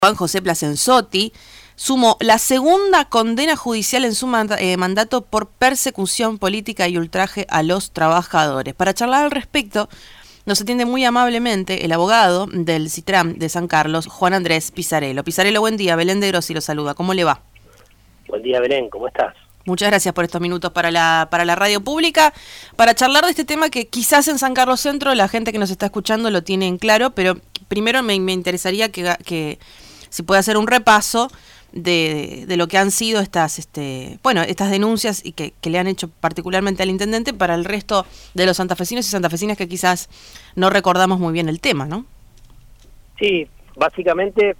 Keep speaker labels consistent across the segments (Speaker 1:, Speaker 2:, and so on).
Speaker 1: Juan José Plasenzotti sumó la segunda condena judicial en su mandato por persecución política y ultraje a los trabajadores. Para charlar al respecto, nos atiende muy amablemente el abogado del CITRAM de San Carlos, Juan Andrés Pisarello. Pisarello, buen día. Belén de Grossi lo saluda. ¿Cómo le va?
Speaker 2: Buen día, Belén. ¿Cómo estás?
Speaker 1: Muchas gracias por estos minutos para la radio pública, para charlar de este tema que quizás en San Carlos Centro la gente que nos está escuchando lo tiene en claro, pero primero me interesaría que se pueda hacer un repaso de lo que han sido estas denuncias y que le han hecho particularmente al intendente para el resto de los santafesinos y santafesinas que quizás no recordamos muy bien el tema, ¿no?
Speaker 2: Sí, básicamente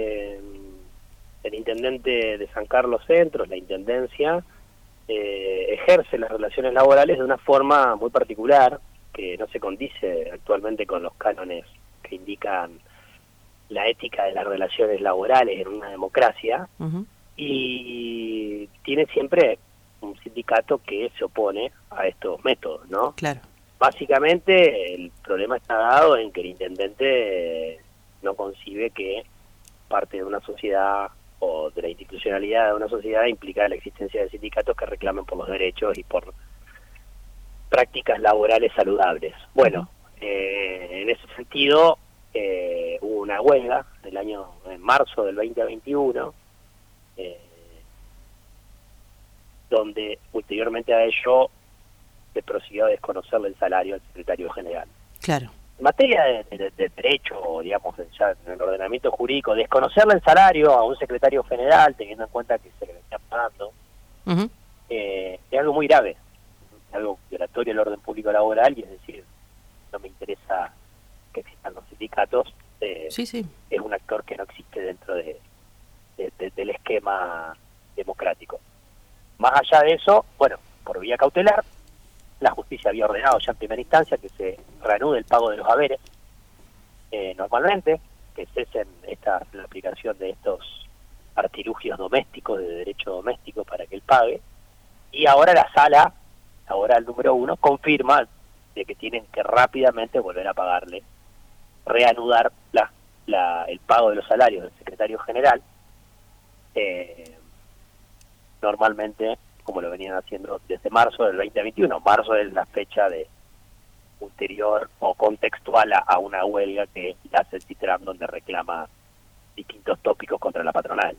Speaker 2: el intendente de San Carlos Centro, la intendencia, ejerce las relaciones laborales de una forma muy particular que no se condice actualmente con los cánones que indican la ética de las relaciones laborales en una democracia. Uh-huh. Y tiene siempre un sindicato que se opone a estos métodos, ¿no?
Speaker 1: Claro.
Speaker 2: Básicamente el problema está dado en que el intendente no concibe que parte de una sociedad o de la institucionalidad de una sociedad implica la existencia de sindicatos que reclamen por los derechos y por prácticas laborales saludables. Bueno, en ese sentido hubo una huelga en marzo del 2021, donde ulteriormente a ello se prosiguió a desconocerle el salario al secretario general.
Speaker 1: Claro.
Speaker 2: En materia de derecho, digamos, ya en el ordenamiento jurídico, desconocerle el salario a un secretario general, teniendo en cuenta que se le está pagando, uh-huh, es algo muy grave, algo violatorio del orden público laboral, y es decir, no me interesa que existan los sindicatos.
Speaker 1: Sí.
Speaker 2: Es un actor que no existe dentro del esquema democrático. Más allá de eso, bueno, por vía cautelar, la justicia había ordenado ya en primera instancia que se reanude el pago de los haberes, normalmente, que cesen la aplicación de estos artilugios domésticos, de derecho doméstico, para que él pague, y ahora la sala, ahora el número 1, confirma de que tienen que rápidamente volver a pagarle, reanudar el pago de los salarios del secretario general, normalmente como lo venían haciendo desde marzo del 2021. Marzo es la fecha de ulterior o contextual a una huelga que hace el CITRAM, donde reclama distintos tópicos contra la patronal.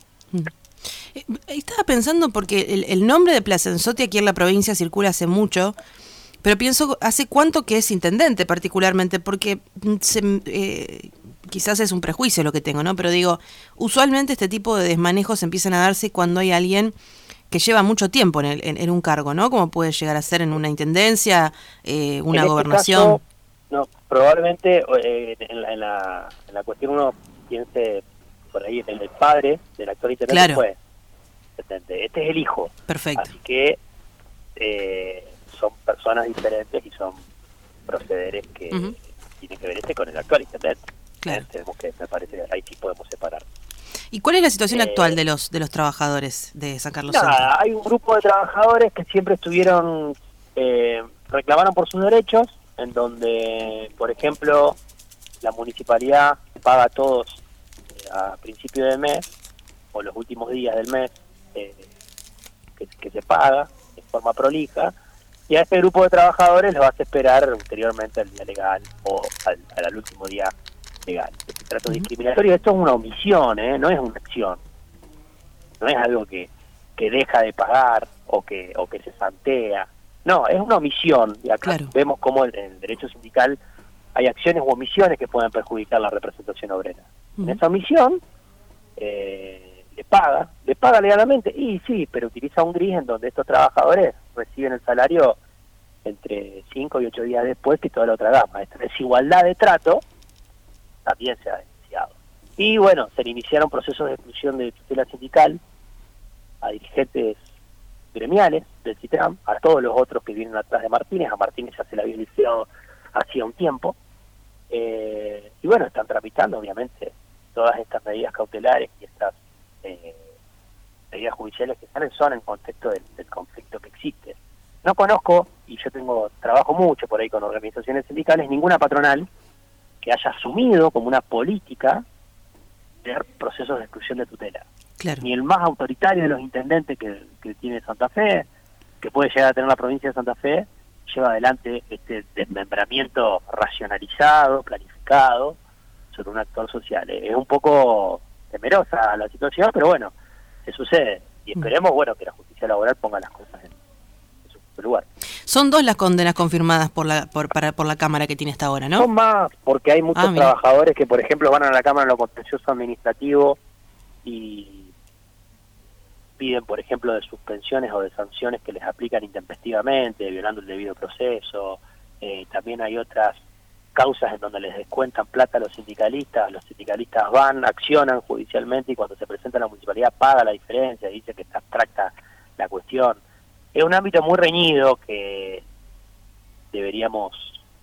Speaker 1: Estaba pensando porque el nombre de Plasenzotti aquí en la provincia circula hace mucho, pero pienso, ¿hace cuánto que es intendente particularmente? Porque quizás es un prejuicio lo que tengo, ¿no? Pero digo, usualmente este tipo de desmanejos empiezan a darse cuando hay alguien que lleva mucho tiempo en un cargo, ¿no? Como puede llegar a ser en una intendencia, una gobernación.
Speaker 2: Caso, no, probablemente en la cuestión uno piense por ahí en el padre del actual intendente.
Speaker 1: Claro.
Speaker 2: Fue intendente. Este es el hijo.
Speaker 1: Perfecto.
Speaker 2: Así que son personas diferentes y son procederes que uh-huh, tienen que ver con el actual intendente.
Speaker 1: Claro.
Speaker 2: Tenemos que, me parece, ahí sí podemos separar.
Speaker 1: ¿Y cuál es la situación actual de los trabajadores de San Carlos Centro?
Speaker 2: Hay un grupo de trabajadores que siempre estuvieron, reclamaron por sus derechos, en donde, por ejemplo, la municipalidad paga a todos a principio de mes, o los últimos días del mes, que se paga de forma prolija, y a este grupo de trabajadores los hace esperar ulteriormente al día legal o al último día legal. Este trato discriminatorio, esto es una omisión, no es una acción, no es algo que deja de pagar o que se santea, no, es una omisión, y acá claro, vemos cómo en el derecho sindical hay acciones u omisiones que pueden perjudicar la representación obrera. En esa omisión le paga legalmente, y sí, pero utiliza un gris en donde estos trabajadores reciben el salario entre 5 y 8 días después que toda la otra gama. Esta desigualdad de trato también se ha denunciado. Y bueno, se iniciaron procesos de exclusión de tutela sindical a dirigentes gremiales del CITRAM, a todos los otros que vienen atrás de Martínez. A Martínez ya se le había iniciado hacía un tiempo. Y bueno, están tramitando obviamente todas estas medidas cautelares y estas medidas judiciales que son en contexto del conflicto que existe. No conozco, y yo trabajo mucho por ahí con organizaciones sindicales, ninguna patronal que haya asumido como una política tener procesos de exclusión de tutela.
Speaker 1: Claro.
Speaker 2: Ni el más autoritario de los intendentes que tiene Santa Fe, que puede llegar a tener la provincia de Santa Fe, lleva adelante este desmembramiento racionalizado, planificado, sobre un actor social. Es un poco temerosa la situación, pero bueno, se sucede. Y esperemos, bueno, que la justicia laboral ponga las cosas en su lugar.
Speaker 1: Son 2 las condenas confirmadas por la Cámara que tiene hasta ahora, ¿no?
Speaker 2: Son más, porque hay muchos trabajadores que, por ejemplo, van a la Cámara en lo contencioso administrativo y piden, por ejemplo, de suspensiones o de sanciones que les aplican intempestivamente, violando el debido proceso. También hay otras causas en donde les descuentan plata a los sindicalistas van, accionan judicialmente y cuando se presenta a la municipalidad paga la diferencia, dice que está abstracta la cuestión. Es un ámbito muy reñido que deberíamos,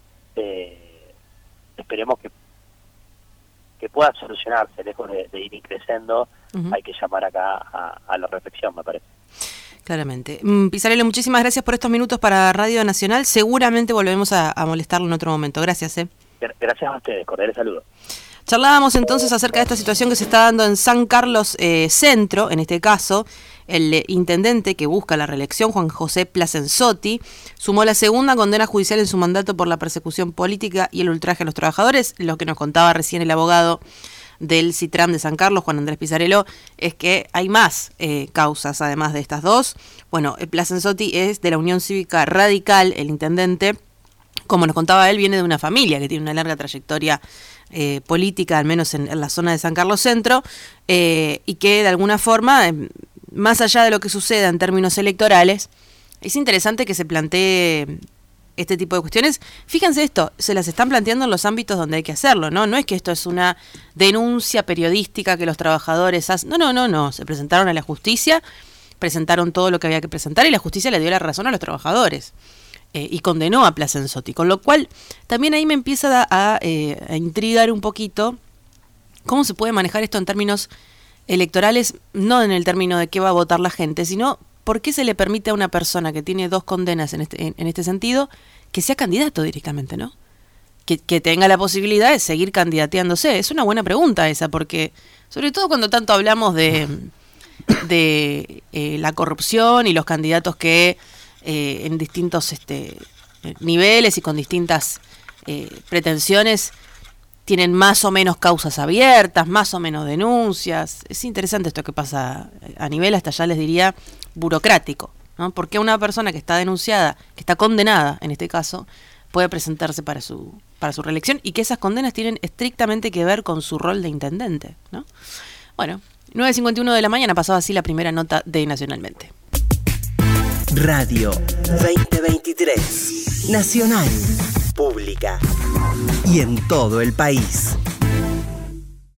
Speaker 2: esperemos que pueda solucionarse, lejos de ir creciendo. Hay que llamar acá a la reflexión, me parece.
Speaker 1: Claramente. Pisarello, muchísimas gracias por estos minutos para Radio Nacional. Seguramente volvemos a molestarlo en otro momento. Gracias.
Speaker 2: Gracias a ustedes. Cordiales saludos.
Speaker 1: Charlábamos entonces acerca de esta situación que se está dando en San Carlos Centro. En este caso, el intendente que busca la reelección, Juan José Plasenzotti, sumó la segunda condena judicial en su mandato por la persecución política y el ultraje a los trabajadores. Lo que nos contaba recién el abogado del CITRAM de San Carlos, Juan Andrés Pisarello, es que hay más causas además de estas 2. Bueno, Plasenzotti es de la Unión Cívica Radical, el intendente. Como nos contaba él, viene de una familia que tiene una larga trayectoria política, al menos en la zona de San Carlos Centro, y que de alguna forma, más allá de lo que suceda en términos electorales, es interesante que se plantee este tipo de cuestiones. Fíjense esto, se las están planteando en los ámbitos donde hay que hacerlo, ¿no? No es que esto es una denuncia periodística que los trabajadores hacen. No. Se presentaron a la justicia, presentaron todo lo que había que presentar y la justicia le dio la razón a los trabajadores y condenó a Plasenzotti. Con lo cual, también ahí me empieza a intrigar un poquito cómo se puede manejar esto en términos electorales, no en el término de qué va a votar la gente, sino ¿por qué se le permite a una persona que tiene 2 condenas en este sentido que sea candidato directamente, ¿no? Que tenga la posibilidad de seguir candidateándose. Es una buena pregunta esa, porque sobre todo cuando tanto hablamos de la corrupción y los candidatos que en distintos niveles y con distintas pretensiones tienen más o menos causas abiertas, más o menos denuncias. Es interesante esto que pasa a nivel, hasta ya les diría, burocrático, ¿no? Porque una persona que está denunciada, que está condenada en este caso, puede presentarse para su reelección y que esas condenas tienen estrictamente que ver con su rol de intendente, ¿no? Bueno, 9:51 de la mañana pasaba así la primera nota de Nacionalmente.
Speaker 3: Radio 2023, Nacional, Pública y en todo el país.